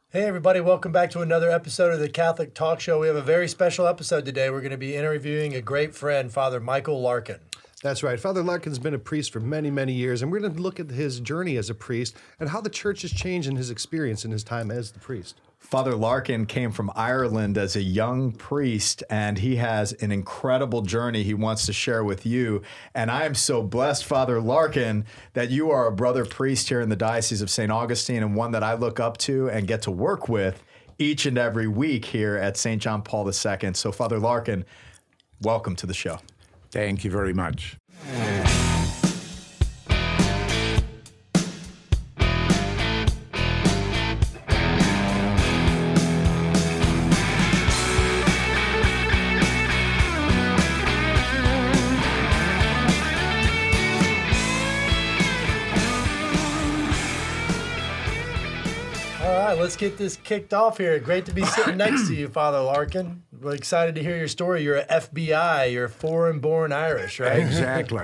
Hey everybody, welcome back to another episode of the Catholic Talk Show. We have a very special episode today. We're going to be interviewing a great friend, Father Michael Larkin. That's right. Father Larkin's been a priest for many, many years, and we're going to look at his journey as a priest and how the church has changed in his experience in his time as the priest. Father Larkin came from Ireland as a young priest, and he has an incredible journey he wants to share with you. And I am so blessed, Father Larkin, that you are a brother priest here in the Diocese of St. Augustine, and one that I look up to and get to work with each and every week here at St. John Paul II. So, Father Larkin, welcome to the show. Thank you very much. Let's get this kicked off here. Great to be sitting next to you, Father Larkin. We're excited to hear your story. You're a FBI. You're foreign-born Irish, right? Exactly.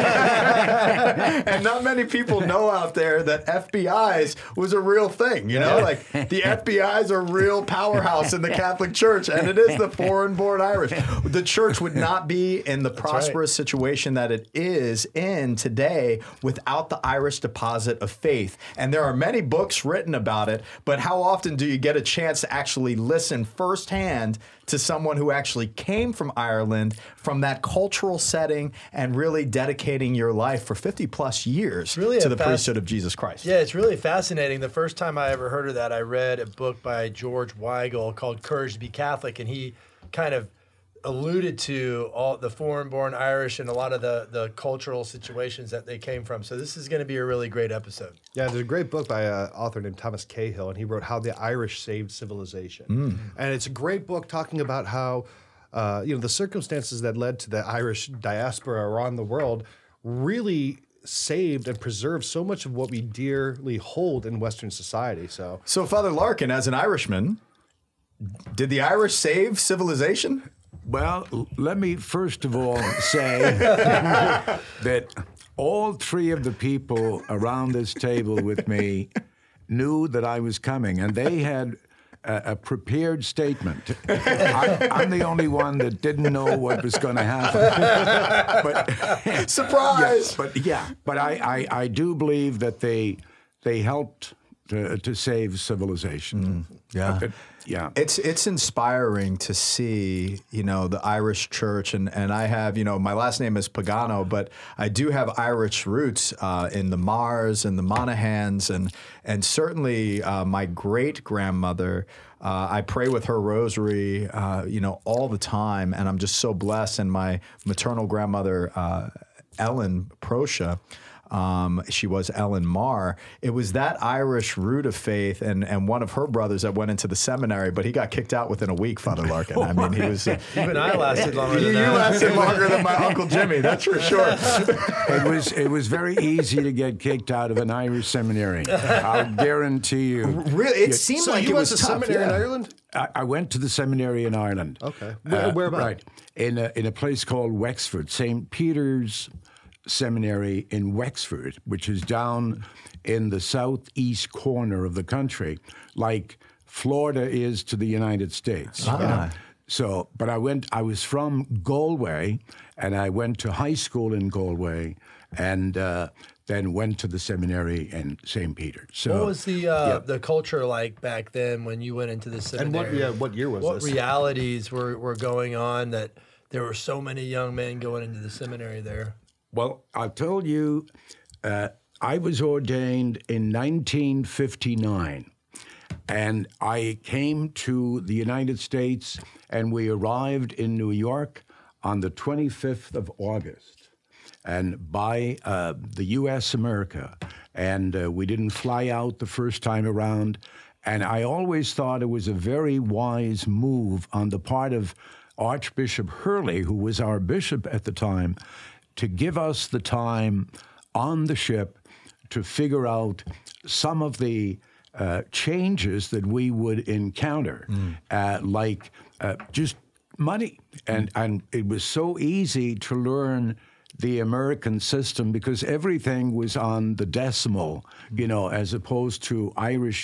And not many people know out there that FBIs was a real thing, you know? Like, the FBI is a real powerhouse in the Catholic Church, and it is the foreign-born Irish. The church would not be in the prosperous situation that it is in today without the Irish deposit of faith. And there are many books written about it, but how often do you get a chance to actually listen firsthand to someone who actually came from Ireland, from that cultural setting, and really dedicating your life for 50 plus years to the priesthood of Jesus Christ? Yeah, it's really fascinating. The first time I ever heard of that, I read a book by George Weigel called Courage to be Catholic, and he kind of alluded to all the foreign-born Irish and a lot of the cultural situations that they came from. So this is going to be a really great episode. Yeah, there's a great book by an author named Thomas Cahill, and he wrote How the Irish Saved Civilization. And it's a great book talking about how the circumstances that led to the Irish diaspora around the world really saved and preserved so much of what we dearly hold in Western society. So Father Larkin, as an Irishman, did the Irish save civilization? Well, let me first of all say that all three of the people around this table with me knew that I was coming, and they had a prepared statement. I'm the only one that didn't know what was going to happen. But, surprise! But I do believe that they helped to save civilization. Yeah. It's inspiring to see, the Irish church, and I have, my last name is Pagano, but I do have Irish roots in the Mars and the Monahans, and certainly my great-grandmother, I pray with her rosary, all the time, and I'm just so blessed. And my maternal grandmother, Ellen Proscia, she was Ellen Marr. It was that Irish root of faith, and one of her brothers that went into the seminary, but he got kicked out within a week, Father Larkin. I mean, he was... Even I lasted longer than that. You lasted longer than my Uncle Jimmy, that's for sure. It was very easy to get kicked out of an Irish seminary. I'll guarantee you. Really? It seemed like it was a tough. seminary in Ireland? I went to the seminary in Ireland. Okay. Where about? Right. In a place called Wexford, St. Peter's Seminary in Wexford, which is down in the southeast corner of the country, like Florida is to the United States. So, but I was from Galway, and I went to high school in Galway, and then went to the seminary in St. Peter. So, what was the culture like back then when you went into the seminary? And what year was this? What realities were going on that there were so many young men going into the seminary there? Well, I'll tell you, I was ordained in 1959, and I came to the United States, and we arrived in New York on the 25th of August, and by the U.S. America, and we didn't fly out the first time around, and I always thought it was a very wise move on the part of Archbishop Hurley, who was our bishop at the time, to give us the time on the ship to figure out some of the changes that we would encounter, like just money. And it was so easy to learn the American system because everything was on the decimal, as opposed to Irish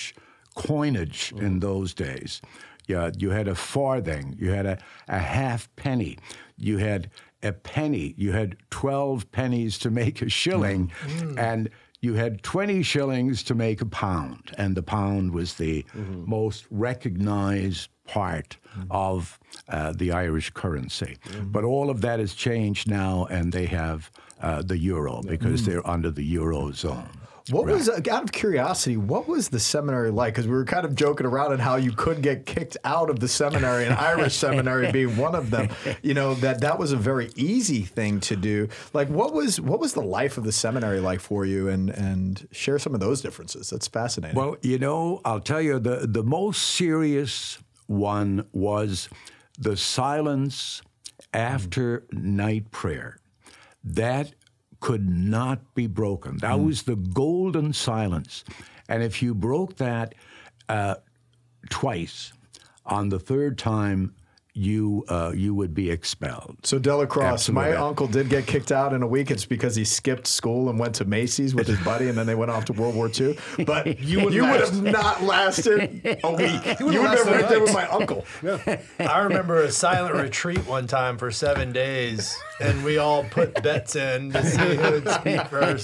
coinage in those days. Yeah, you had a farthing, you had a half penny, you had a penny, you had 12 pennies to make a shilling, and you had 20 shillings to make a pound, and the pound was the most recognized part of the Irish currency. But all of that has changed now, and they have the euro because they're under the Eurozone. What was, out of curiosity, what was the seminary like? Because we were kind of joking around at how you could get kicked out of the seminary, and Irish seminary being one of them. You know, that was a very easy thing to do. Like, what was the life of the seminary like for you? And share some of those differences. That's fascinating. Well, you know, I'll tell you, the most serious one was the silence after night prayer. That could not be broken. That was the golden silence. And if you broke that twice, on the third time, you would be expelled. So Delacroix, Absolutely. my uncle did get kicked out in a week. It's because he skipped school and went to Macy's with his buddy, and then they went off to World War II. But you would have not lasted a week. You would have been right there with my uncle. I remember a silent retreat one time for 7 days, and we all put bets in to see who would speak first.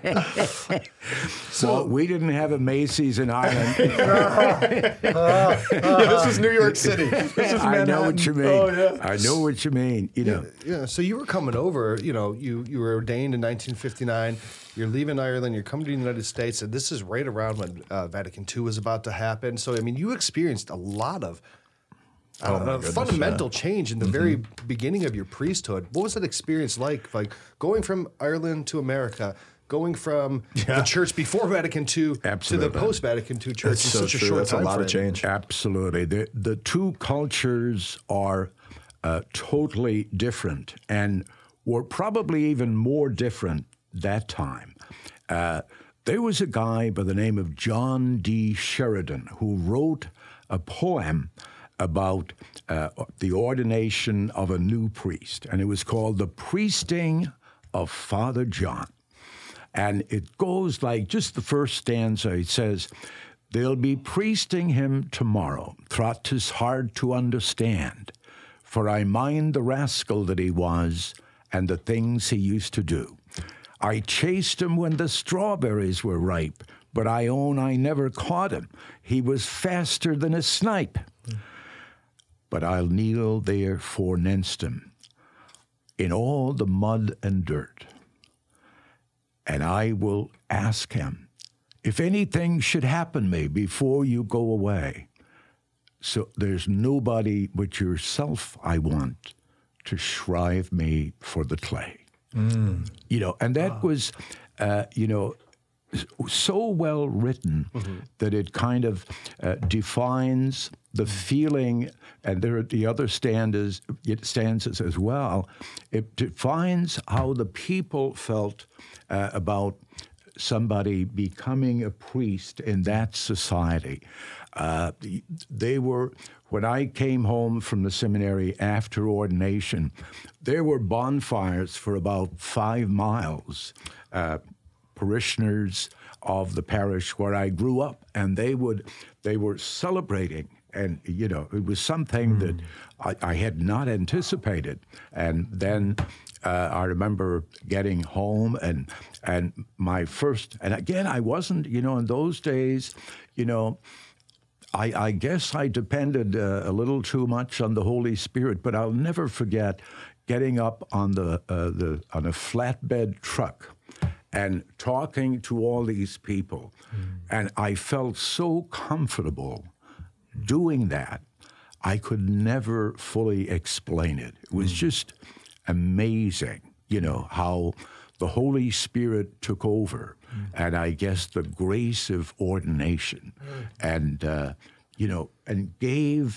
So we didn't have a Macy's in Ireland. This was New York City. This was I Manhattan. know what you mean. Oh, yeah. I know what you mean. You know. Yeah, so you were coming over, you know, you were ordained in 1959, you're leaving Ireland, you're coming to the United States, and this is right around when Vatican II was about to happen. So, I mean, you experienced a lot of fundamental change in the very beginning of your priesthood. What was that experience like going from Ireland to America, going from the church before Vatican II to Absolutely. the post-Vatican II church That's in so such a true. short That's time a lot of frame? change. Absolutely. The two cultures are totally different and were probably even more different that time. There was a guy by the name of John D. Sheridan who wrote a poem about the ordination of a new priest, and it was called The Priesting of Father John. And it goes like, just the first stanza, it says, "They'll be priesting him tomorrow. Thought 'tis hard to understand, for I mind the rascal that he was and the things he used to do. I chased him when the strawberries were ripe, but I own I never caught him. He was faster than a snipe. But I'll kneel there forninst him in all the mud and dirt. And I will ask him, if anything should happen me before you go away, so there's nobody but yourself I want to shrive me for the clay." You know, and that was, you know, so well written that it kind of defines the feeling, and there are the other stanzas as well. It defines how the people felt about somebody becoming a priest in that society. They were, when I came home from the seminary after ordination, there were bonfires for about 5 miles. Parishioners of the parish where I grew up, and they were celebrating, and you know, it was something that I had not anticipated. And then I remember getting home, and my first, and again, I wasn't, you know, in those days, you know, I guess I depended a little too much on the Holy Spirit, but I'll never forget getting up on on a flatbed truck and talking to all these people. And I felt so comfortable doing that. I could never fully explain it. It was just amazing, you know, how the Holy Spirit took over, and I guess the grace of ordination, and you know, and gave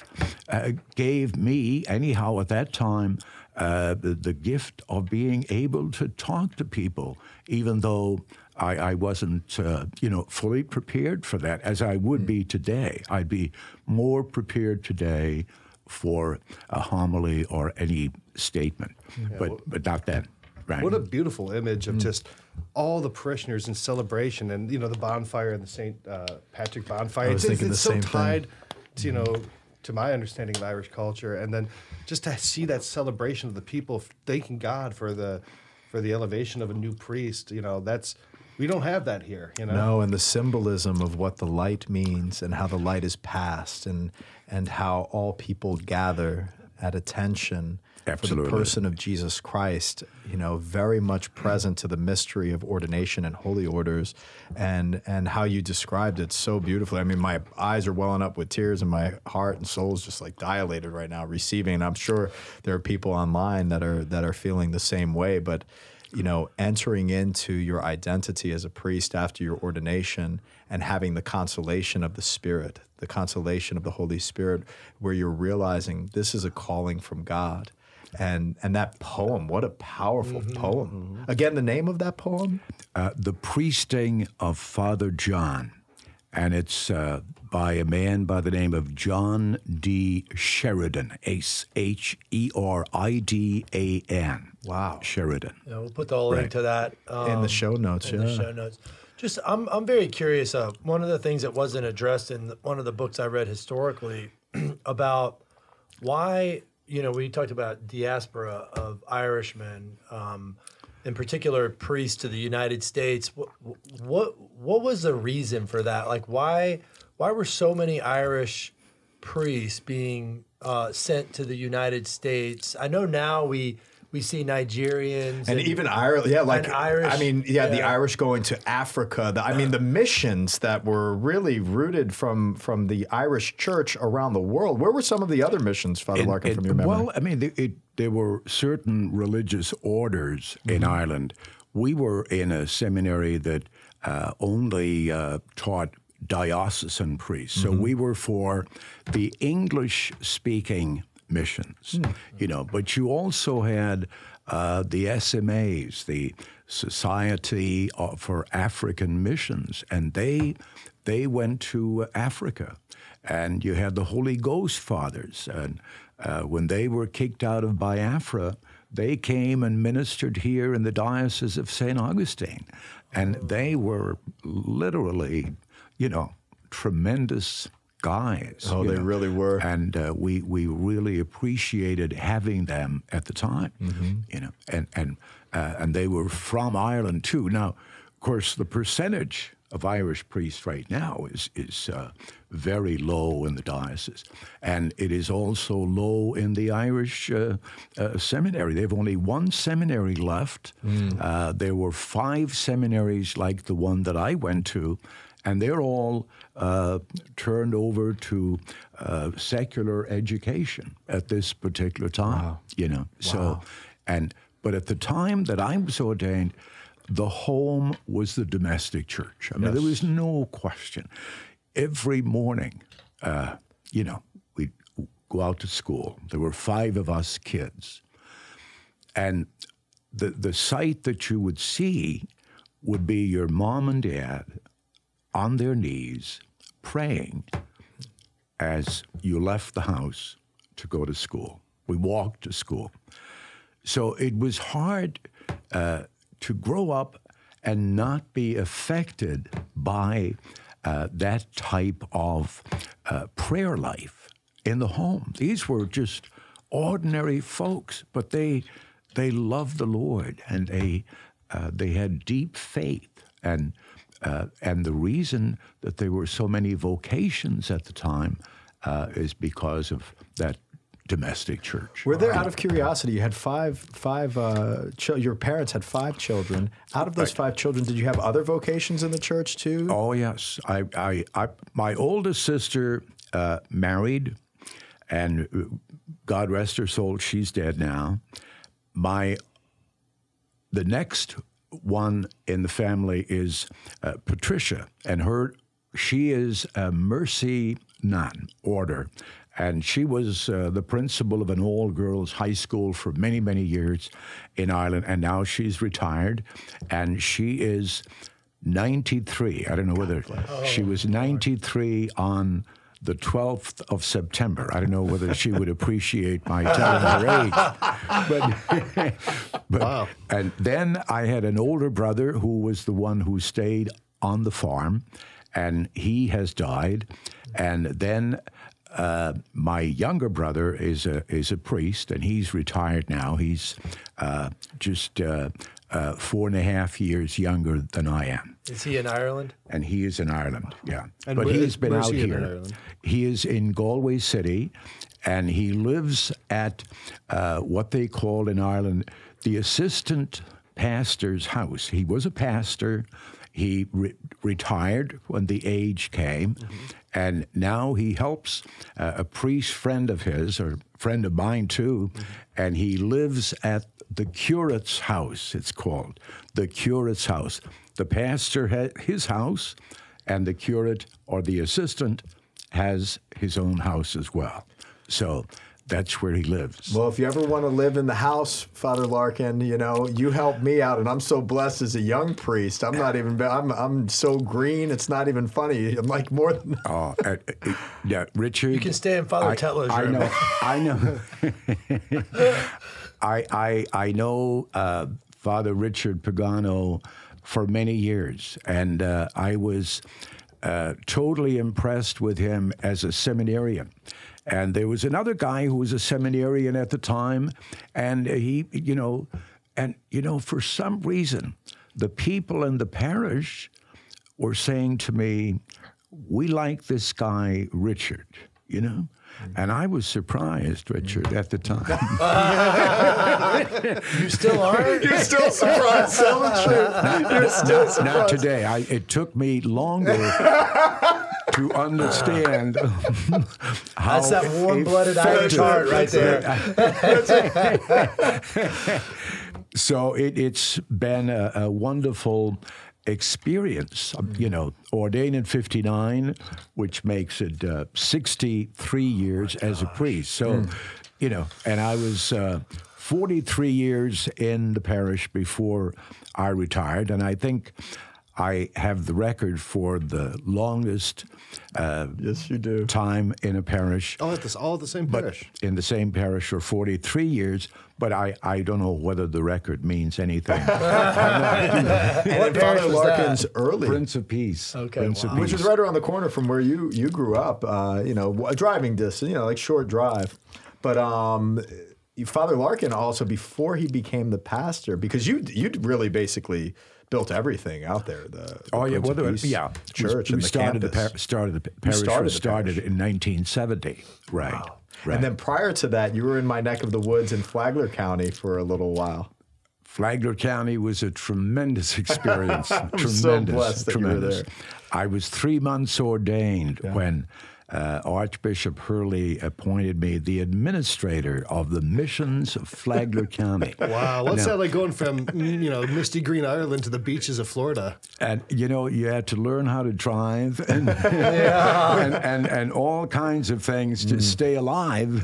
me, anyhow, at that time, the gift of being able to talk to people, even though I wasn't, you know, fully prepared for that, as I would be today. I'd be more prepared today for a homily or any statement, but not then. Right. What a beautiful image of just all the parishioners in celebration, and the bonfire and the St. Patrick bonfire. I was thinking it's the same so tied to to my understanding of Irish culture, and then just to see that celebration of the people thanking God for the elevation of a new priest. We don't have that here. No, and the symbolism of what the light means and how the light is passed, and how all people gather at attention Absolutely. for the person of Jesus Christ, very much present to the mystery of ordination and holy orders, and how you described it so beautifully. I mean, my eyes are welling up with tears, and my heart and soul is just like dilated right now, receiving. And I'm sure there are people online that are feeling the same way, but entering into your identity as a priest after your ordination and having the consolation of the Spirit, the consolation of the Holy Spirit, where you're realizing this is a calling from God. And that poem, what a powerful poem. Again, the name of that poem? The Priesting of Father John. And it's by a man by the name of John D. Sheridan, Sheridan. Wow. Sheridan. Yeah, we'll put the link to that In the show notes, in the show notes. Just, I'm very curious. One of the things that wasn't addressed in one of the books I read historically about why, we talked about diaspora of Irishmen, in particular priests to the United States. What was the reason for that? Like, why were so many Irish priests being sent to the United States? I know now we see Nigerians and even Ireland, Irish. The Irish going to Africa. The missions that were really rooted from the Irish Church around the world. Where were some of the other missions, Father Larkin, from your memory? Well, there were certain religious orders in Ireland. We were in a seminary that only taught diocesan priests, so we were for the English-speaking missions, but you also had the SMAs, the Society for African Missions, and they went to Africa. And you had the Holy Ghost Fathers, and when they were kicked out of Biafra, they came and ministered here in the Diocese of St. Augustine, and they were literally, tremendous guys. Oh, they really were. And we really appreciated having them at the time, and they were from Ireland too. Now, of course, the percentage of Irish priests right now is very low in the diocese, and it is also low in the Irish seminary. They have only one seminary left. There were 5 seminaries like the one that I went to, and they're all turned over to secular education at this particular time. Wow. But at the time that I was ordained, the home was the domestic church. There was no question. Every morning, we'd go out to school. There were 5 of us kids. And the sight that you would see would be your mom and dad on their knees praying as you left the house to go to school. We walked to school. So it was hard to grow up and not be affected by that type of prayer life in the home. These were just ordinary folks, but they loved the Lord, and they had deep faith. And the reason that there were so many vocations at the time is because of that domestic church. Were there, out of curiosity, you had your parents had 5 children. Out of those 5 children, did you have other vocations in the church too? Oh, yes. My oldest sister married, and God rest her soul, she's dead now. The next one in the family is Patricia, and she is a Mercy Nun order. And she was the principal of an all-girls high school for many, many years in Ireland, and now she's retired, and she is 93. I don't know whether she was 93 on the 12th of September. I don't know whether she would appreciate my telling her age. But Wow. And then I had an older brother who was the one who stayed on the farm, and he has died. And then my younger brother is a priest, and he's retired now. He's just 4.5 years younger than I am. Is he in Ireland? And he is in Ireland, yeah. And but he's been where's out he in here. Ireland? He is in Galway City, and he lives at what they call in Ireland the assistant pastor's house. He was a pastor. He retired when the age came, and now he helps a priest friend of his, or friend of mine too, and he lives at the curate's house, it's called, the curate's house. The pastor has his house, and the curate or the assistant has his own house as well. So that's where he lives. Well, if you ever want to live in the house, Father Larkin, you know, you helped me out, and I'm so blessed as a young priest. I'm so green, it's not even funny. I'm like more than... Yeah, Richard. You can stay in Father Tetler's room. I know. I know Father Richard Pagano for many years, and I was totally impressed with him as a seminarian. And there was another guy who was a seminarian at the time, and he, for some reason, the people in the parish were saying to me, "We like this guy, Richard," you know? And I was surprised, Richard, at the time. You still are? You're still surprised, tell the truth. You're still surprised. Not today. It took me longer to understand how That's that warm-blooded Irish heart right there. So it's been a wonderful experience, ordained in 59, which makes it 63 years as a priest. So, and I was 43 years in the parish before I retired, and I think I have the record for the longest yes, you do. time in a parish. Oh, all at the same parish. In the same parish for 43 years, but I don't know whether the record means anything. And then parish Father was Larkin's early. Prince of Peace. Okay, Prince of wow. Peace. Which is right around the corner from where you grew up, a driving distance, like short drive. But Father Larkin also, before he became the pastor, because you'd really basically built everything out there. Church We and started the campus. the parish started in 1970. Right. Wow. Right. And then prior to that, you were in my neck of the woods in Flagler County for a little while. Flagler County was a tremendous experience. I'm so blessed that you were there. I was 3 months ordained when Archbishop Hurley appointed me the administrator of the missions of Flagler County. Wow, what's that like going from misty green Ireland to the beaches of Florida? And you had to learn how to drive and all kinds of things to stay alive,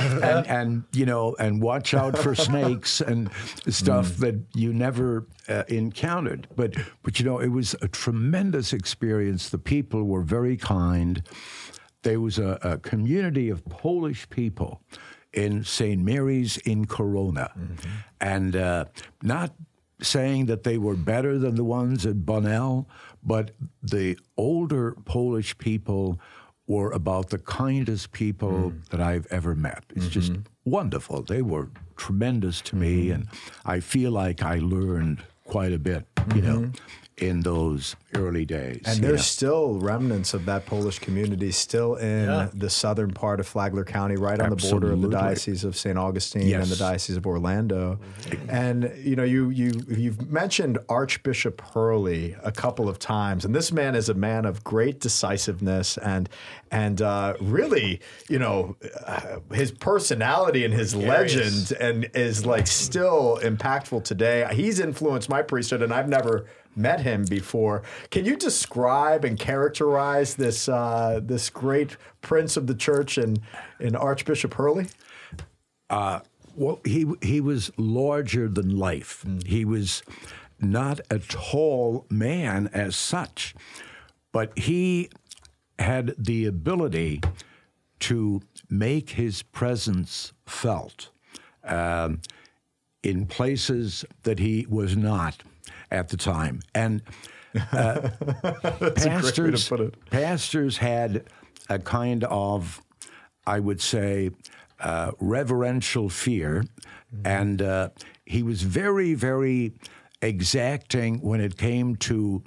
and watch out for snakes and stuff that you never encountered. But it was a tremendous experience. The people were very kind. There was a community of Polish people in St. Mary's in Corona, and not saying that they were better than the ones at Bunnell, but the older Polish people were about the kindest people that I've ever met. It's just wonderful. They were tremendous to me, and I feel like I learned quite a bit, in those early days. And there's still remnants of that Polish community still in the southern part of Flagler County, right on the border of the Diocese of St. Augustine and the Diocese of Orlando. And you've mentioned Archbishop Hurley a couple of times, and this man is a man of great decisiveness and really, his personality and his legend and is like still impactful today. He's influenced my priesthood, and I've never met him before. Can you describe and characterize this great prince of the church in Archbishop Hurley? Well, he was larger than life. He was not a tall man as such, but he had the ability to make his presence felt in places that he was not at the time. And pastors had a kind of, I would say, reverential fear, and he was very, very exacting when it came to,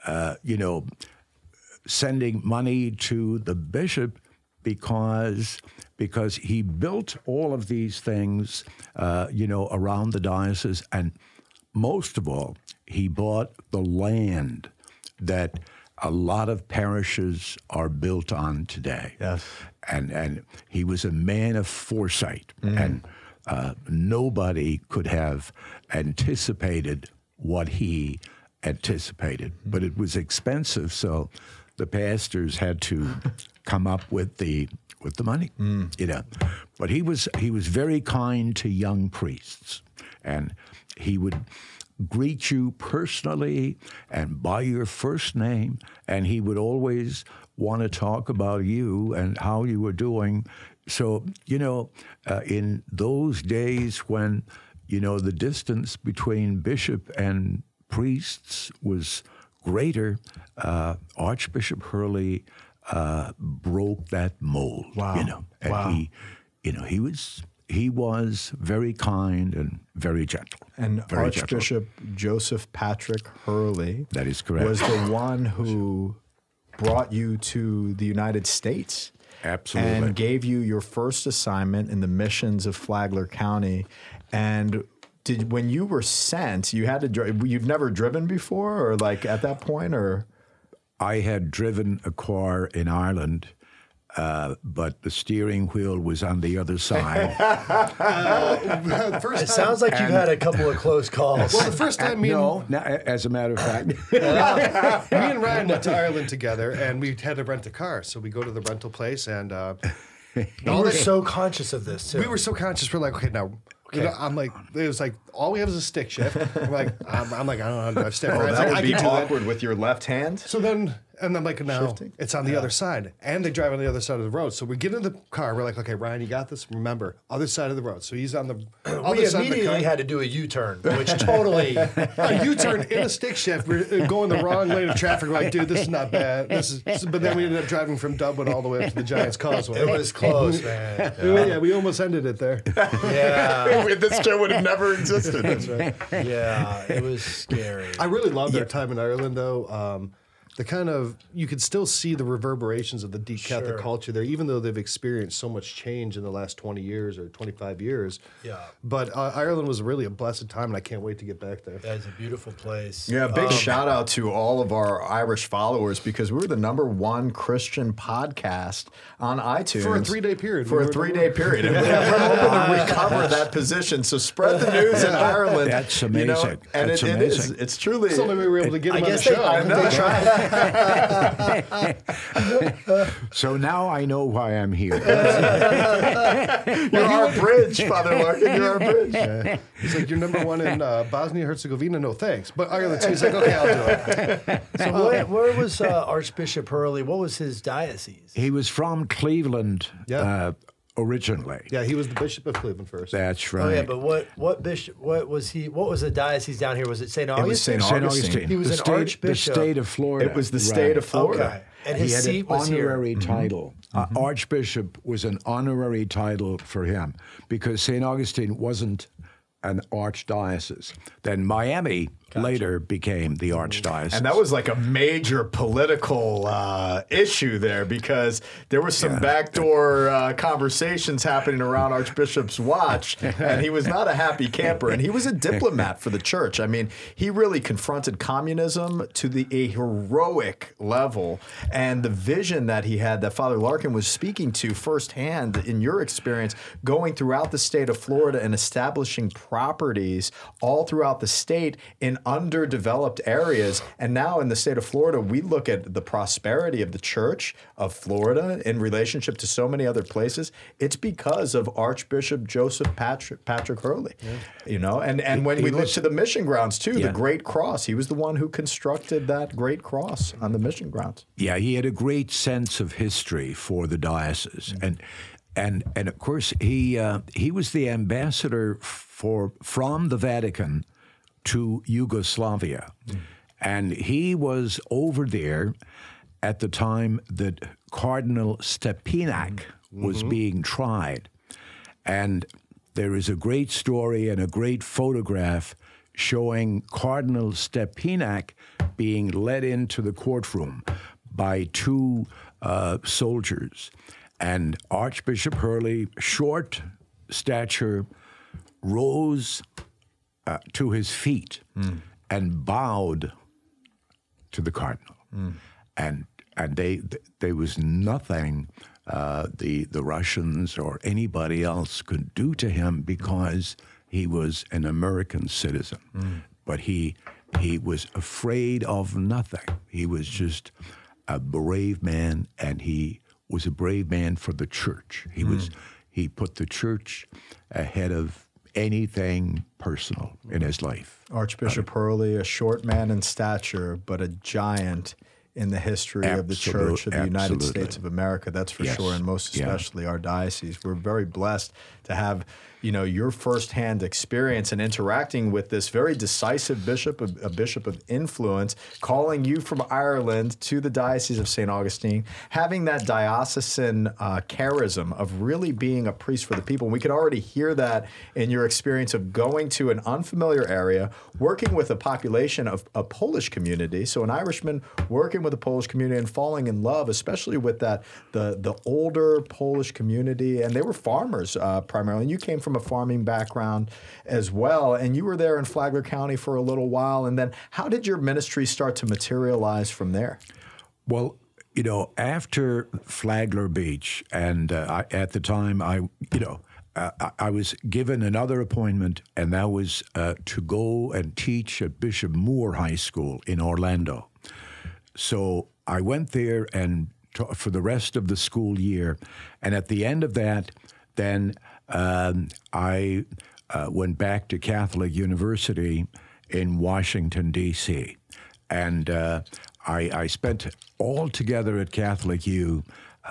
sending money to the bishop, because he built all of these things, around the diocese, and most of all, he bought the land that a lot of parishes are built on today. Yes. And he was a man of foresight, and nobody could have anticipated what he anticipated. But it was expensive, so the pastors had to come up with the money, But he was very kind to young priests, and he would greet you personally and by your first name, and he would always want to talk about you and how you were doing. So, in those days when, the distance between bishop and priests was greater, Archbishop Hurley broke that mold. Wow. And he was very kind and very gentle. And very Archbishop Joseph Patrick Hurley, that is correct, was the one who brought you to the United States. Absolutely. And gave you your first assignment in the missions of Flagler County. And when you were sent, you had to drive. You've never driven before, or like at that point, or? I had driven a car in Ireland, but the steering wheel was on the other side. It sounds like you've had a couple of close calls. Well, the first time as a matter of fact. me and Ryan went to Ireland together, and we had to rent a car. So we go to the rental place, and we were so conscious of this, too. We were so conscious. We're like, okay, now... I'm like, it was like, all we have is a stick shift. I'm like, I don't know how to drive stick. That would be awkward with your left hand. So then, and I'm like, now it's on the other side. And they drive on the other side of the road. So we get in the car. We're like, okay, Ryan, you got this. Remember, other side of the road. So he's on the other we side of the car. immediately had to do a U-turn, which totally... A U-turn in a stick shift. We're going the wrong lane of traffic. We're like, dude, this is not bad. But then we ended up driving from Dublin all the way up to the Giants Causeway. It was close, man. Yeah, we almost ended it there. Yeah. This show would have never existed. That's right. Yeah, it was scary. I really loved our time in Ireland, though. The kind of, you could still see the reverberations of the deep Catholic culture there, even though they've experienced so much change in the last 20 years or 25 years. Yeah. But Ireland was really a blessed time, and I can't wait to get back there. That's a beautiful place. Yeah, big shout out to all of our Irish followers, because we were the #1 Christian podcast on iTunes. For a 3-day period. For a 3-day period. And we're hoping to recover that position. So spread the news in Ireland. That's amazing. And That's it is. It's truly. It's the only way we were able to get them on the show. I know. They tried. So now I know why I'm here. You're our bridge, Father Larkin. You're our bridge. He's like, you're #1 in Bosnia-Herzegovina? No, thanks. But Ireland, he's like, okay, I'll do it. So where was Archbishop Hurley? What was his diocese? He was from Cleveland originally. Yeah, he was the Bishop of Cleveland first. That's right. Oh yeah, but what bishop? What was he? What was the diocese down here? Was it St. Augustine? It was St. Augustine. He was the an state, archbishop. The state of Florida. It was the state of Florida. Okay. And He his had seat an was here. honorary title. Archbishop was an honorary title for him because St. Augustine wasn't an archdiocese. Then Miami later became the archdiocese. And that was like a major political issue there, because there was some backdoor conversations happening around Archbishop's watch, and he was not a happy camper. And he was a diplomat for the church. I mean, he really confronted communism to a heroic level. And the vision that he had, that Father Larkin was speaking to firsthand in your experience, going throughout the state of Florida and establishing properties all throughout the state in underdeveloped areas. And now in the state of Florida, we look at the prosperity of the Church of Florida in relationship to so many other places. It's because of Archbishop Joseph Patrick Hurley. And when we look to the mission grounds too, the Great Cross, he was the one who constructed that Great Cross on the mission grounds. Yeah, he had a great sense of history for the diocese, and of course he was the ambassador from the Vatican to Yugoslavia, and he was over there at the time that Cardinal Stepinac was being tried, and there is a great story and a great photograph showing Cardinal Stepinac being led into the courtroom by two soldiers. And Archbishop Hurley, short stature, rose to his feet and bowed to the cardinal. And there was nothing the Russians or anybody else could do to him because he was an American citizen. But he was afraid of nothing. He was just a brave man, and he was a brave man for the church. He put the church ahead of anything personal in his life. Archbishop Hurley, a short man in stature, but a giant in the history of the Church of the United States of America, that's for sure, and most especially our diocese. We're very blessed to have, your firsthand experience in interacting with this very decisive bishop, a bishop of influence, calling you from Ireland to the Diocese of St. Augustine, having that diocesan charism of really being a priest for the people. And we could already hear that in your experience of going to an unfamiliar area, working with a population of a Polish community, so an Irishman working with a Polish community and falling in love, especially with that the older Polish community. And they were farmers primarily, and you came from a farming background as well, and you were there in Flagler County for a little while. And then how did your ministry start to materialize from there? Well, after Flagler Beach, and at the time I was given another appointment, and that was to go and teach at Bishop Moore High School in Orlando. So I went there and for the rest of the school year, and at the end of that, then I went back to Catholic University in Washington, D.C., and I spent altogether at Catholic U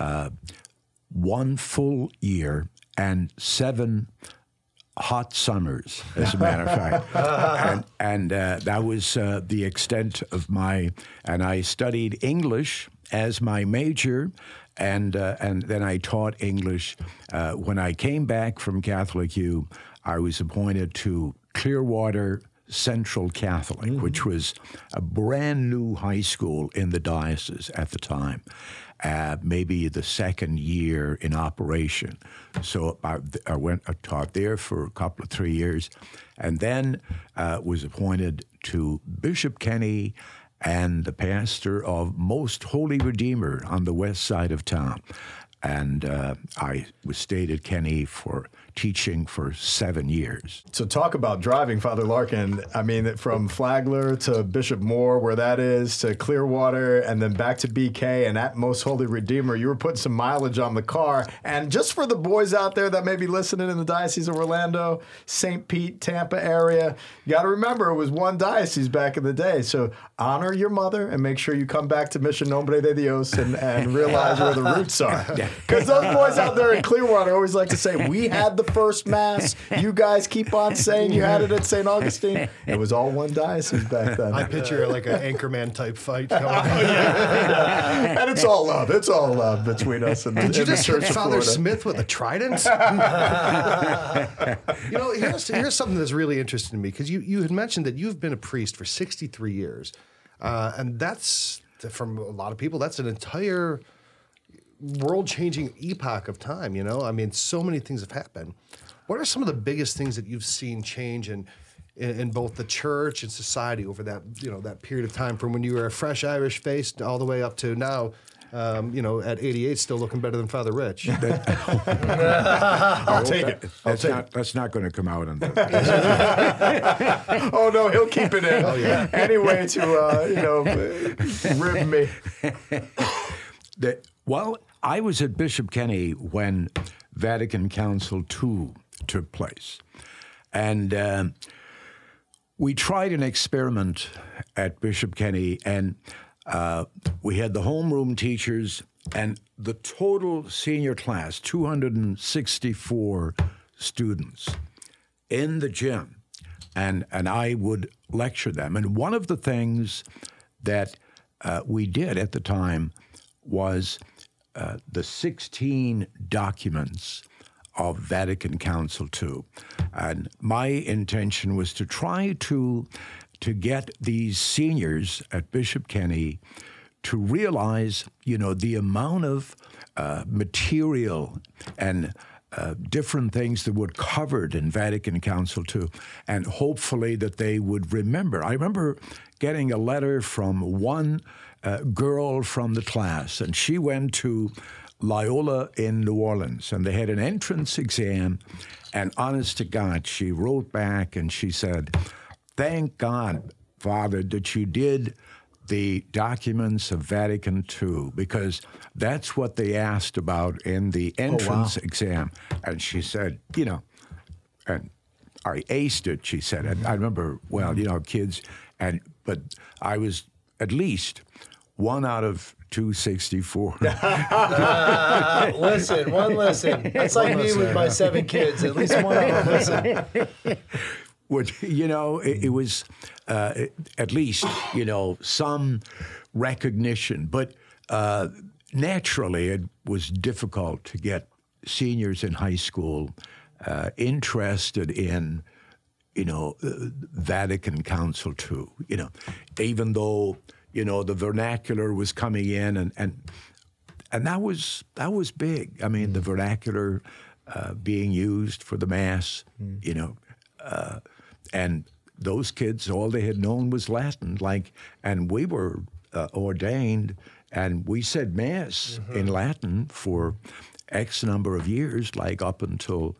1 full year and 7 hot summers, as a matter of fact. and that was the extent of and I studied English as my major, and then I taught English. When I came back from Catholic U, I was appointed to Clearwater Central Catholic, which was a brand new high school in the diocese at the time, maybe the second year in operation. So I taught there for a couple of 3 years, and then was appointed to Bishop Kenny and the pastor of Most Holy Redeemer on the west side of town. And I stayed at Kenny for teaching for 7 years. So talk about driving, Father Larkin. I mean, from Flagler to Bishop Moore, where that is, to Clearwater, and then back to BK, and at Most Holy Redeemer, you were putting some mileage on the car. And just for the boys out there that may be listening in the Diocese of Orlando, St. Pete, Tampa area, you got to remember it was one diocese back in the day. So honor your mother and make sure you come back to Mission Nombre de Dios and realize where the roots are. Because those boys out there in Clearwater always like to say, we had the first Mass. You guys keep on saying you had it at St. Augustine. It was all one diocese back then. I picture like an Anchorman type fight going on. Yeah. And it's all love. It's all love between us and Did you just Church hit of Father Florida. Smith with a trident? Here's something that's really interesting to me, because you had mentioned that you've been a priest for 63 years. And that's, from a lot of people, that's an entire world-changing epoch of time, I mean, so many things have happened. What are some of the biggest things that you've seen change in both the church and society over that, that period of time, from when you were a fresh Irish face all the way up to now at 88, still looking better than Father Rich. I'll take it. That's not going to come out on that. Oh no, he'll keep it in. Anyway, to rib me. Well, I was at Bishop Kenny when Vatican Council II took place, and we tried an experiment at Bishop Kenny, and we had the homeroom teachers and the total senior class, 264 students, in the gym, and I would lecture them. And one of the things that we did at the time was the 16 documents of Vatican Council II. And my intention was to try to get these seniors at Bishop Kenny to realize, the amount of material and different things that were covered in Vatican Council II, and hopefully that they would remember. I remember getting a letter from one girl from the class, and she went to Loyola in New Orleans, and they had an entrance exam, and honest to God, she wrote back and she said, "Thank God, Father, that you did the documents of Vatican II, because that's what they asked about in the entrance exam." And she said, and I aced it, she said. And I remember, kids, but I was at least 1 out of 264. Listen. That's like me with my 7 kids. At least 1 out of them listen. Which, it was at least, some recognition. But naturally, it was difficult to get seniors in high school interested in, Vatican Council II, even though, the vernacular was coming in, and that was big. I mean, the vernacular being used for the Mass, and those kids, all they had known was Latin. And we were ordained, and we said Mass in Latin for X number of years, up until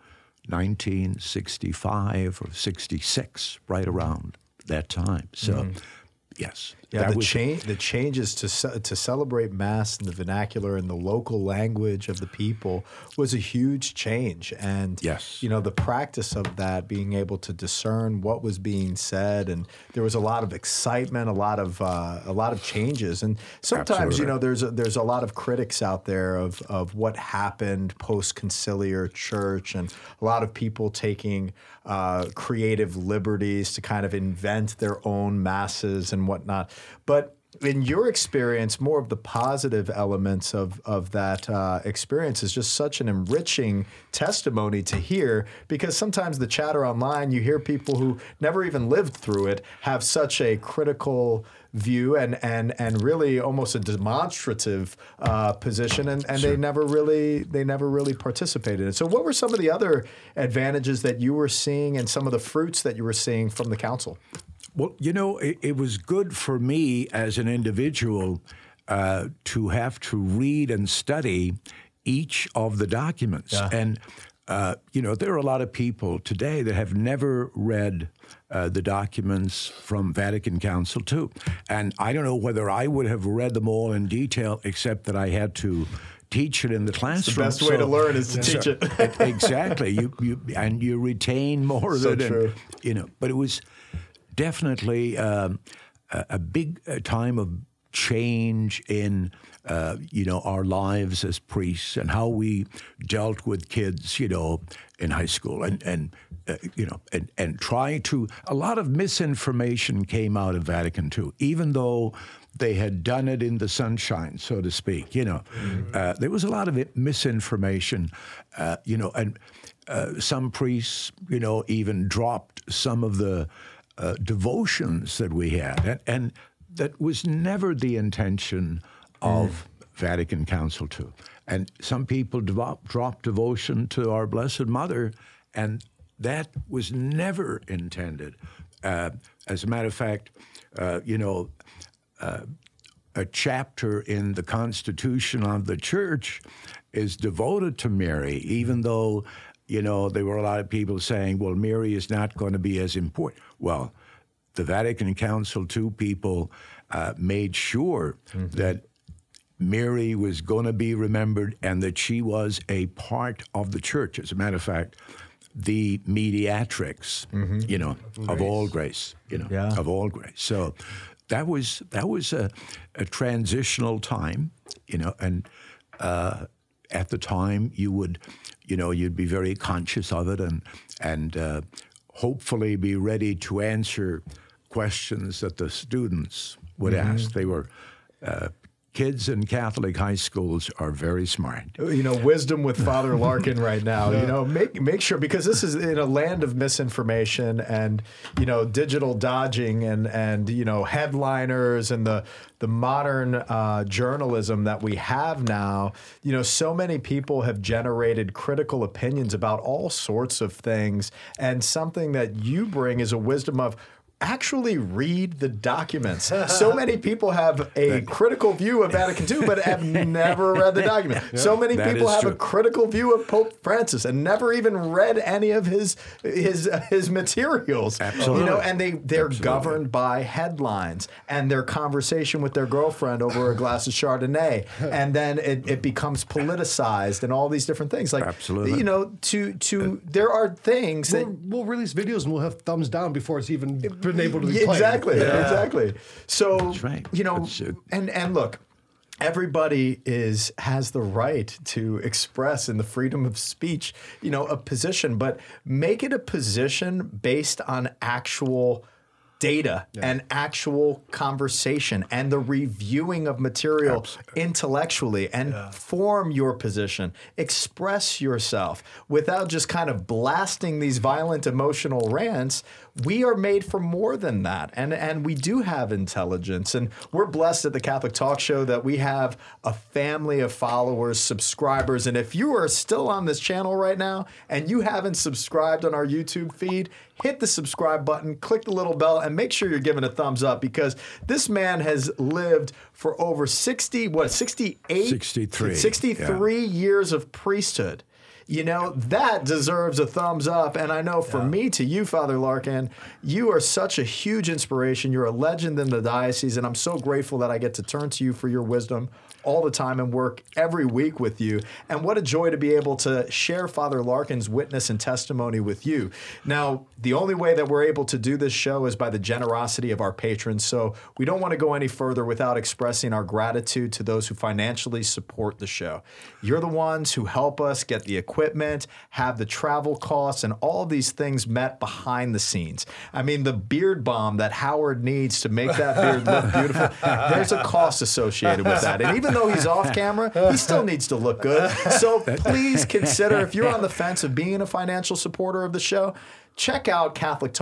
1965 or 66, right around that time. So, yes. Yeah, the changes to celebrate Mass in the vernacular and the local language of the people was a huge change. And, yes, the practice of that, being able to discern what was being said, and there was a lot of excitement, a lot of changes. And sometimes, there's a lot of critics out there of what happened post-conciliar church, and a lot of people taking creative liberties to kind of invent their own masses and whatnot. But in your experience, more of the positive elements of that experience is just such an enriching testimony to hear, because sometimes the chatter online, you hear people who never even lived through it have such a critical view and really almost a demonstrative position, and Sure. they never really participated in it. So what were some of the other advantages that you were seeing and some of the fruits that you were seeing from the council? Well, it was good for me as an individual to have to read and study each of the documents. Yeah. And, there are a lot of people today that have never read the documents from Vatican Council II. And I don't know whether I would have read them all in detail, except that I had to teach it in the classroom. The best way to learn is to teach it. Exactly. You retain more of it. True. And, but it was definitely a big time of change in our lives as priests, and how we dealt with kids in high school, and trying to, a lot of misinformation came out of Vatican II, even though they had done it in the sunshine, so to speak. There was a lot of misinformation, and some priests even dropped some of the devotions that we had, and that was never the intention of Vatican Council II. And some people dropped devotion to Our Blessed Mother, and that was never intended. As a matter of fact, a chapter in the Constitution of the Church is devoted to Mary, even though, there were a lot of people saying, well, Mary is not going to be as important. Well, the Vatican Council II people made sure that Mary was going to be remembered and that she was a part of the church. As a matter of fact, the mediatrix, of all grace, of all grace. So that was a transitional time, and at the time you would, you'd be very conscious of it and hopefully be ready to answer questions that the students would ask. They were kids in Catholic high schools are very smart. Wisdom with Father Larkin right now. Make sure, because this is in a land of misinformation and digital dodging and headliners and the modern journalism that we have now. So many people have generated critical opinions about all sorts of things, and something that you bring is a wisdom of actually read the documents. So many people have a critical view of Vatican II, but have never read the document. So many people have a critical view of Pope Francis and never even read any of his materials. Absolutely. And they're governed by headlines and their conversation with their girlfriend over a glass of Chardonnay, and then it becomes politicized and all these different things. Like, absolutely. There are things that we'll release videos and we'll have thumbs down before it's even been able to be played. Exactly. So, that's right. And look, everybody has the right to express in the freedom of speech, a position, but make it a position based on actual data and actual conversation and the reviewing of material intellectually, and form your position, express yourself without just kind of blasting these violent emotional rants. We are made for more than that, and we do have intelligence, and we're blessed at the Catholic Talk Show that we have a family of followers, subscribers, and if you are still on this channel right now and you haven't subscribed on our YouTube feed, hit the subscribe button, click the little bell, and make sure you're giving a thumbs up, because this man has lived for over 63 years of priesthood. That deserves a thumbs up. And I know for me, to you, Father Larkin, you are such a huge inspiration. You're a legend in the diocese, and I'm so grateful that I get to turn to you for your wisdom all the time and work every week with you. And what a joy to be able to share Father Larkin's witness and testimony with you. Now, the only way that we're able to do this show is by the generosity of our patrons. So we don't want to go any further without expressing our gratitude to those who financially support the show. You're the ones who help us get the equipment, have the travel costs, and all these things met behind the scenes. I mean, the beard balm that Howard needs to make that beard look beautiful, there's a cost associated with that. And even though he's off camera, he still needs to look good. So please consider, if you're on the fence of being a financial supporter of the show, check out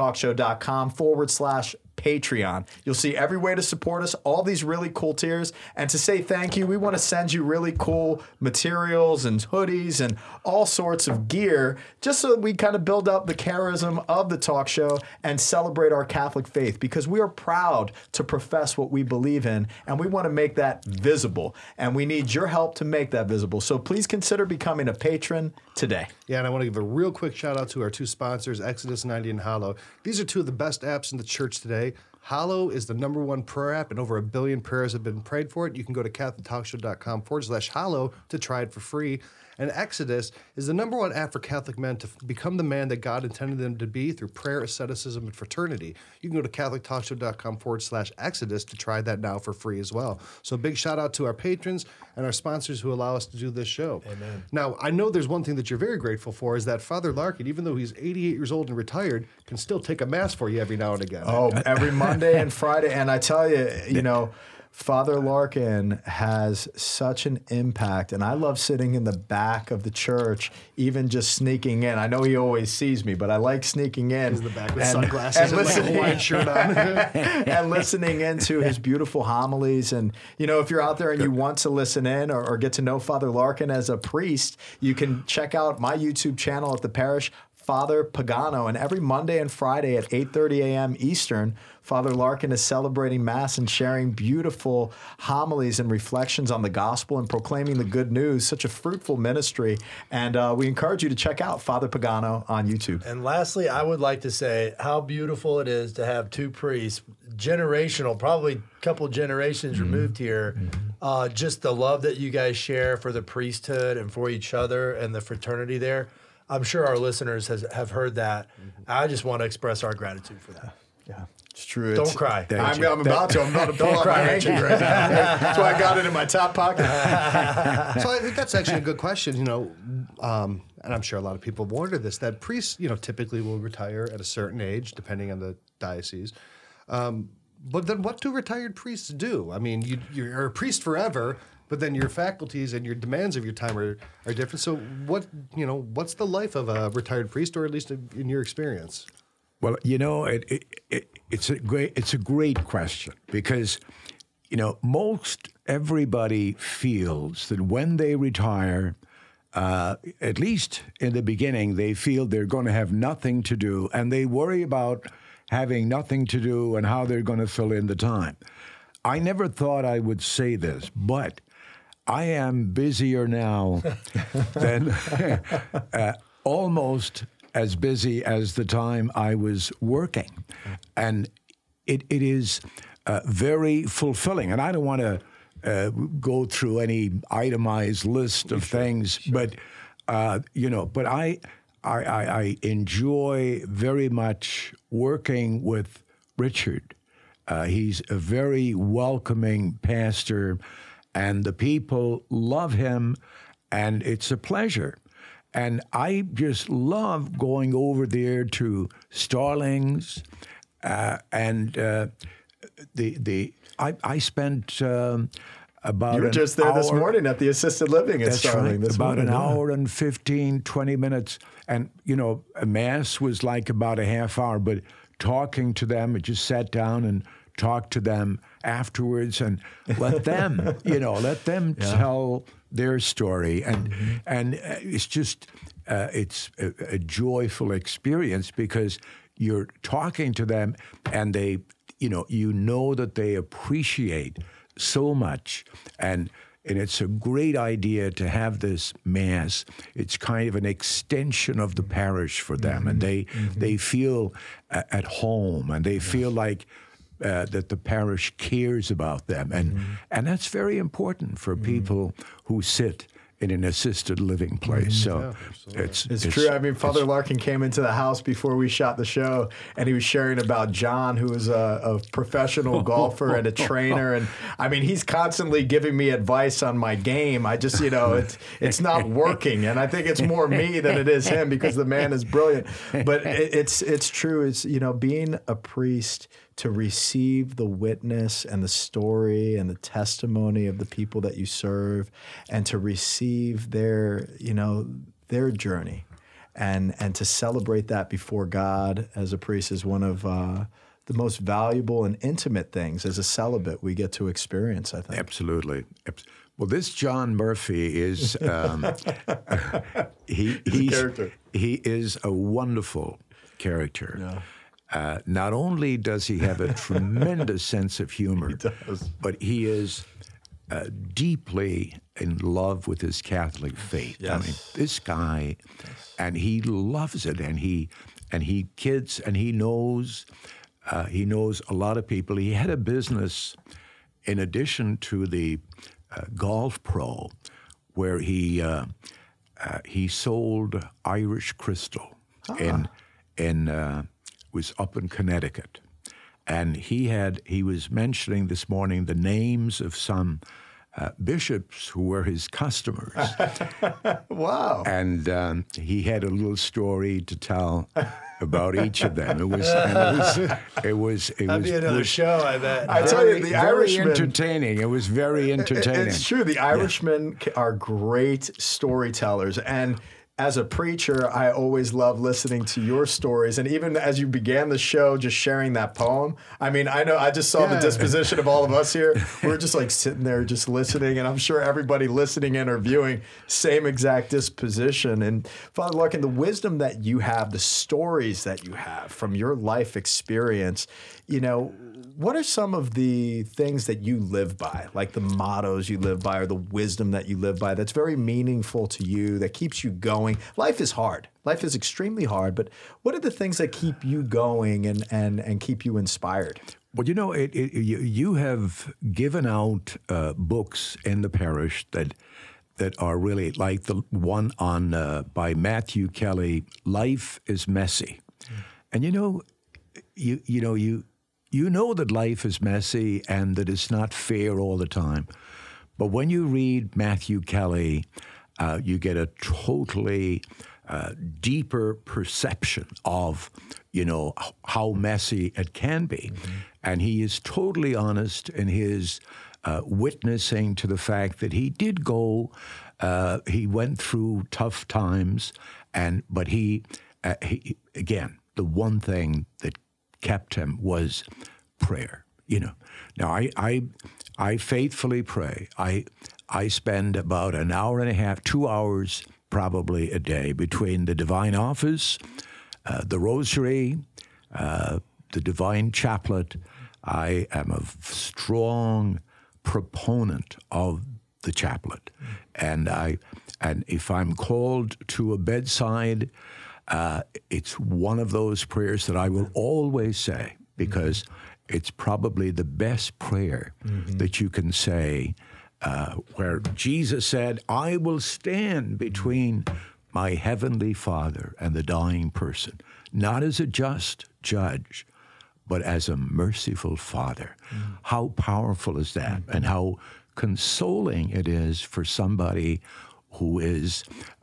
CatholicTalkShow.com/Patreon. You'll see every way to support us, all these really cool tiers. And to say thank you, we want to send you really cool materials and hoodies and all sorts of gear, just so that we kind of build up the charism of the talk show and celebrate our Catholic faith, because we are proud to profess what we believe in, and we want to make that visible. And we need your help to make that visible. So please consider becoming a patron today. Yeah, and I want to give a real quick shout out to our two sponsors, Exodus 90 and Hallow. These are two of the best apps in the church today. Hallow is the #1 prayer app, and over 1 billion prayers have been prayed for it. You can go to CatholicTalkShow.com/Hallow to try it for free. And Exodus is the #1 app for Catholic men to become the man that God intended them to be through prayer, asceticism, and fraternity. You can go to CatholicTalkShow.com/Exodus to try that now for free as well. So big shout out to our patrons and our sponsors who allow us to do this show. Amen. Now, I know there's one thing that you're very grateful for, is that Father Larkin, even though he's 88 years old and retired, can still take a mass for you every now and again. Oh, every Monday and Friday. And I tell you, Father Larkin has such an impact, and I love sitting in the back of the church, even just sneaking in. I know he always sees me, but I like sneaking in. He's in the back with sunglasses and like a Hawaiian shirt on. And listening into his beautiful homilies. And, if you're out there and you want to listen in or get to know Father Larkin as a priest, you can check out my YouTube channel at the parish, Father Pagano. And every Monday and Friday at 8:30 a.m. Eastern, Father Larkin is celebrating Mass and sharing beautiful homilies and reflections on the gospel and proclaiming the good news. Such a fruitful ministry. And we encourage you to check out Father Pagano on YouTube. And lastly, I would like to say how beautiful it is to have two priests, generational, probably a couple generations removed here. Just the love that you guys share for the priesthood and for each other and the fraternity there. I'm sure our listeners have heard that. I just want to express our gratitude for that. Yeah. It's true. Don't cry. I'm about to. I'm about to pull out my hanky right now. That's why I got it in my top pocket. So I think that's actually a good question, and I'm sure a lot of people have wondered this, that priests, typically will retire at a certain age, depending on the diocese. But then what do retired priests do? I mean, you're a priest forever, but then your faculties and your demands of your time are different. So what's the life of a retired priest, or at least in your experience? Well, it's a great question because, most everybody feels that when they retire, at least in the beginning, they feel they're going to have nothing to do, and they worry about having nothing to do and how they're going to fill in the time. I never thought I would say this, but I am busier now than almost as busy as the time I was working. And it is very fulfilling. And I don't want to go through any itemized list of things, but I enjoy very much working with Richard. He's a very welcoming pastor, and the people love him, and it's a pleasure. And I just love going over there to Starlings, and I spent about you were just there this morning at the assisted living at Starling. Right, about an hour and 15, 20 minutes. And, a Mass was like about a half hour, but talking to them, I just sat down and talked to them afterwards and let them, tell their story. And it's just, it's a joyful experience because you're talking to them and they, that they appreciate so much. And it's a great idea to have this Mass. It's kind of an extension of the parish for them. And they feel at home, and they feel like that the parish cares about them. And that's very important for people who sit in an assisted living place. So it's true. I mean, Father Larkin came into the house before we shot the show, and he was sharing about John, who is a professional golfer and a trainer. And I mean, he's constantly giving me advice on my game. I just, it's not working. And I think it's more me than it is him because the man is brilliant. But it's true. It's, being a priest, to receive the witness and the story and the testimony of the people that you serve, and to receive their journey, and to celebrate that before God as a priest is one of the most valuable and intimate things as a celibate we get to experience, I think. Absolutely. Well, this John Murphy is he is a wonderful character. Yeah. Not only does he have a tremendous sense of humor, but he is deeply in love with his Catholic faith. Yes. I mean, this guy, and he loves it, and he kids, and he knows a lot of people. He had a business in addition to the golf pro, where he sold Irish crystal was up in Connecticut. And he was mentioning this morning the names of some bishops who were his customers. Wow. And he had a little story to tell about each of them. It was That'd be another show, I bet. I tell you, the Irishmen, very entertaining. It was very entertaining. It's true. The Irishmen are great storytellers. And as a preacher, I always love listening to your stories. And even as you began the show, just sharing that poem. I mean, I know I just saw the disposition of all of us here. We're just like sitting there just listening. And I'm sure everybody listening in or viewing, same exact disposition. And Father Larkin, the wisdom that you have, the stories that you have from your life experience, you know, what are some of the things that you live by, like the mottos you live by or the wisdom that you live by that's very meaningful to you, that keeps you going? Life is hard. Life is extremely hard, but what are the things that keep you going and keep you inspired? Well, you know, you have given out books in the parish that are really like the one on by Matthew Kelly, Life is Messy. And you know that life is messy and that it's not fair all the time. But when you read Matthew Kelly, you get a totally deeper perception of, you know, how messy it can be. And he is totally honest in his witnessing to the fact that he did go, he went through tough times, but he again, the one thing that kept him was prayer. You know, now I faithfully pray. I spend about an hour and a half, 2 hours probably a day between the Divine Office, the Rosary, the Divine Chaplet. I am a strong proponent of the Chaplet, and if I'm called to a bedside, it's one of those prayers that I will always say, because it's probably the best prayer that you can say, where Jesus said, I will stand between my heavenly Father and the dying person, not as a just judge, but as a merciful Father. How powerful is that? And how consoling it is for somebody who is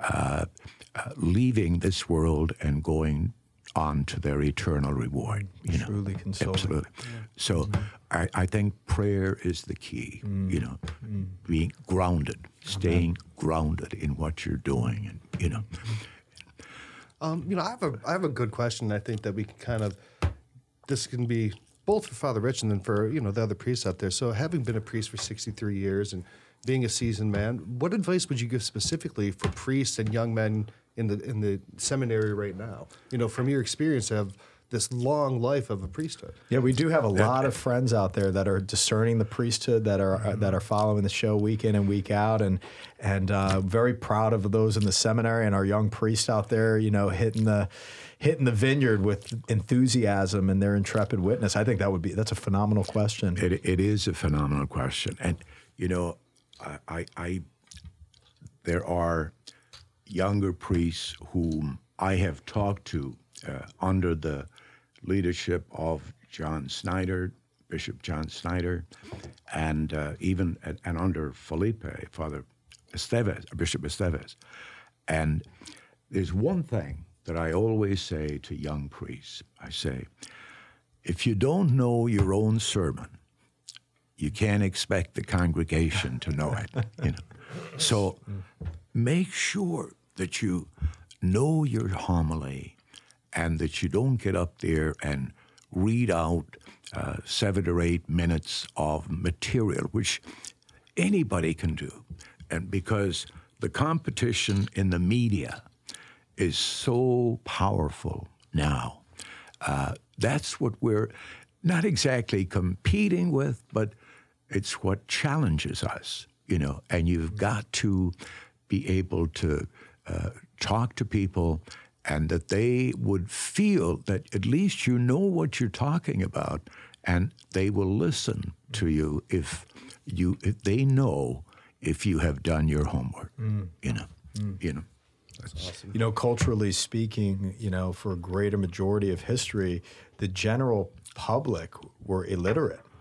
leaving this world and going on to their eternal reward. You know? Truly consoling. Absolutely. Yeah. So I think prayer is the key, you know, being grounded, staying grounded in what you're doing, and, you know. You know, I have a good question. I think that we can kind of, this can be both for Father Rich and then for, you know, the other priests out there. So having been a priest for 63 years and being a seasoned man, what advice would you give specifically for priests and young men in the seminary right now? You know, from your experience of this long life of a priesthood. Yeah, we do have a lot of friends out there that are discerning the priesthood, that are following the show week in and week out, and very proud of those in the seminary and our young priests out there, you know, hitting the vineyard with enthusiasm and their intrepid witness. I think that's a phenomenal question. It is a phenomenal question, and you know, there are younger priests whom I have talked to under the leadership of John Snyder, Bishop John Snyder, and even under Felipe, Father Esteves, Bishop Esteves. And there's one thing that I always say to young priests. I say, if you don't know your own sermon, you can't expect the congregation to know it. You know? So make sure that you know your homily and that you don't get up there and read out 7 or 8 minutes of material, which anybody can do. And because the competition in the media is so powerful now, that's what we're not exactly competing with, but it's what challenges us, you know, and you've got to be able to talk to people and that they would feel that at least you know what you're talking about, and they will listen to you if they know if you have done your homework, you know. That's awesome. You know, culturally speaking, you know, for a greater majority of history, the general public were illiterate.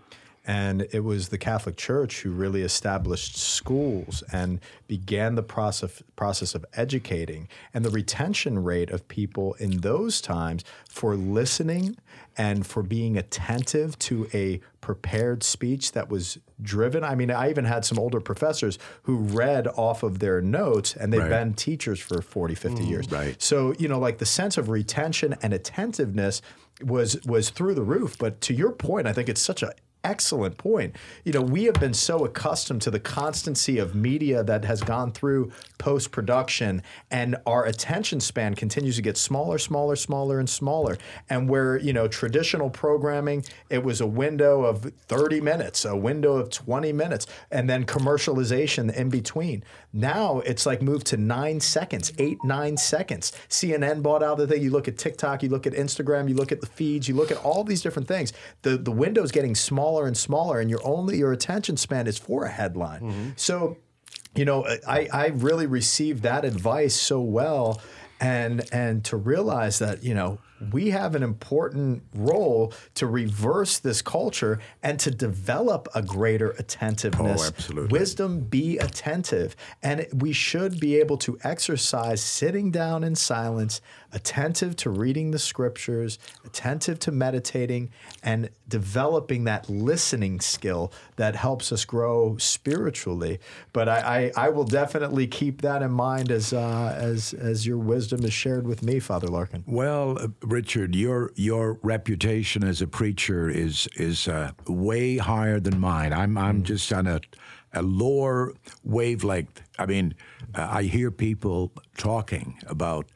And it was the Catholic Church who really established schools and began the process of educating. And the retention rate of people in those times for listening and for being attentive to a prepared speech that was driven. I mean, I even had some older professors who read off of their notes, and they've been teachers for 40, 50 years. Right. So, like the sense of retention and attentiveness was through the roof. But to your point, I think it's such an excellent point. We have been so accustomed to the constancy of media that has gone through post-production, and our attention span continues to get smaller, smaller, smaller, and smaller. And where, traditional programming, it was a window of 30 minutes, a window of 20 minutes, and then commercialization in between. Now it's like moved to 9 seconds, 9 seconds. CNN bought out the thing. You look at TikTok, you look at Instagram, you look at the feeds, you look at all these different things. The window's getting smaller and smaller, and your attention span is for a headline. Mm-hmm. So, I really received that advice so well, and to realize that, we have an important role to reverse this culture and to develop a greater attentiveness. Oh, absolutely. Wisdom, be attentive. And we should be able to exercise sitting down in silence, attentive to reading the scriptures, attentive to meditating, and developing that listening skill that helps us grow spiritually. But I will definitely keep that in mind as your wisdom is shared with me, Father Larkin. Well, Richard, your reputation as a preacher is way higher than mine. I'm just on a lower wavelength. I mean, I hear people talking about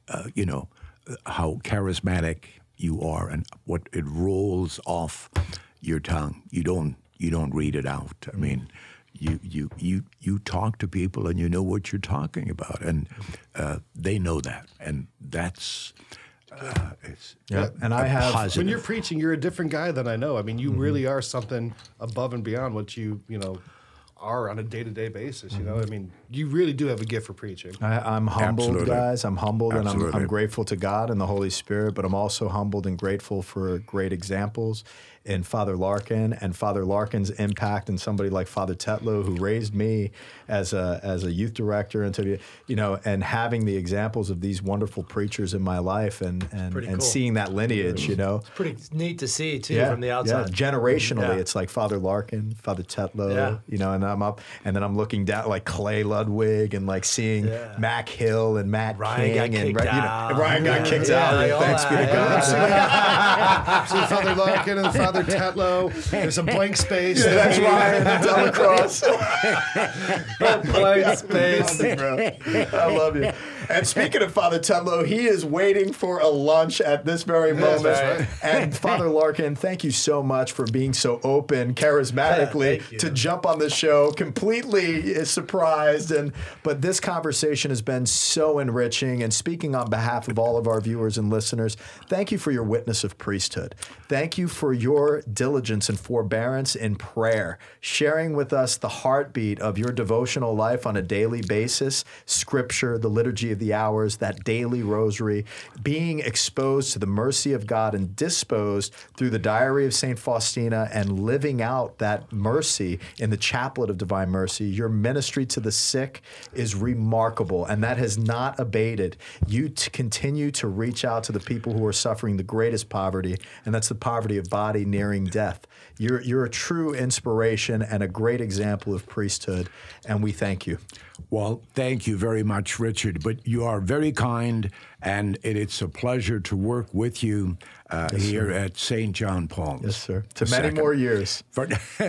how charismatic you are and what it rolls off your tongue. You don't read it out. I mean, you talk to people and you know what you're talking about, and they know that, and that's. And I have positive. When you're preaching, you're a different guy than I know. I mean, you really are something above and beyond what you are on a day-to-day basis. I mean, you really do have a gift for preaching. I'm humbled, Absolutely. guys. I'm humbled, Absolutely. and I'm grateful to God and the Holy Spirit, but I'm also humbled and grateful for great examples in Father Larkin and Father Larkin's impact, and somebody like Father Tetlow, who raised me as a youth director, and having the examples of these wonderful preachers in my life, and cool. seeing that lineage. It's pretty neat to see too from the outside. Yeah. Generationally, Yeah. it's like Father Larkin, Father Tetlow, and I'm up, and then I'm looking down like Clay Ludwig, and like seeing Mac Hill and Matt Ryan King, got Ryan got kicked out. like all Thanks be to that. God. See Father Larkin and Father Tetlow. There's a blank space. That's Ryan Delacroix. Blank space. I love you. And speaking of Father Tetlow, he is waiting for a lunch at this very moment. right. And Father Larkin, thank you so much for being so open, charismatically, Thank you. to jump on the show, completely surprised. But this conversation has been so enriching. And speaking on behalf of all of our viewers and listeners, thank you for your witness of priesthood. Thank you for your diligence and forbearance in prayer, sharing with us the heartbeat of your devotional life on a daily basis, scripture, the liturgy of the hours, that daily rosary, being exposed to the mercy of God and disposed through the diary of St. Faustina and living out that mercy in the chaplet of divine mercy. Your ministry to the sick is remarkable, and that has not abated. You continue to reach out to the people who are suffering the greatest poverty, and that's the poverty of body nearing death. You're a true inspiration and a great example of priesthood, and we thank you. Well, thank you very much, Richard. But you are very kind, and it's a pleasure to work with you here at St. John Paul's. Yes, sir. To many more years. Well,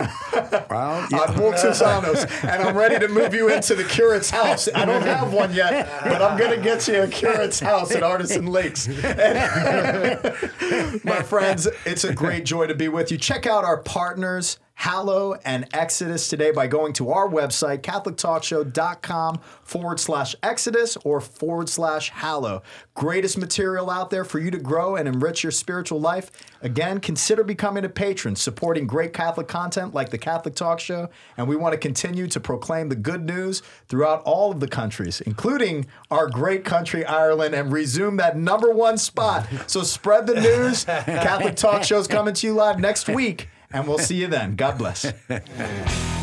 On Buxosanos, and I'm ready to move you into the curate's house. I don't have one yet, but I'm going to get you a curate's house at Artisan Lakes. My friends, it's a great joy to be with you. Check out our partners, Hallow and Exodus, today by going to our website, catholictalkshow.com/Exodus or /Hallow. Greatest material out there for you to grow and enrich your spiritual life. Again, consider becoming a patron, supporting great Catholic content like the Catholic Talk Show. And we want to continue to proclaim the good news throughout all of the countries, including our great country, Ireland, and resume that #1 spot. So spread the news. Catholic Talk Show is coming to you live next week. And we'll see you then. God bless.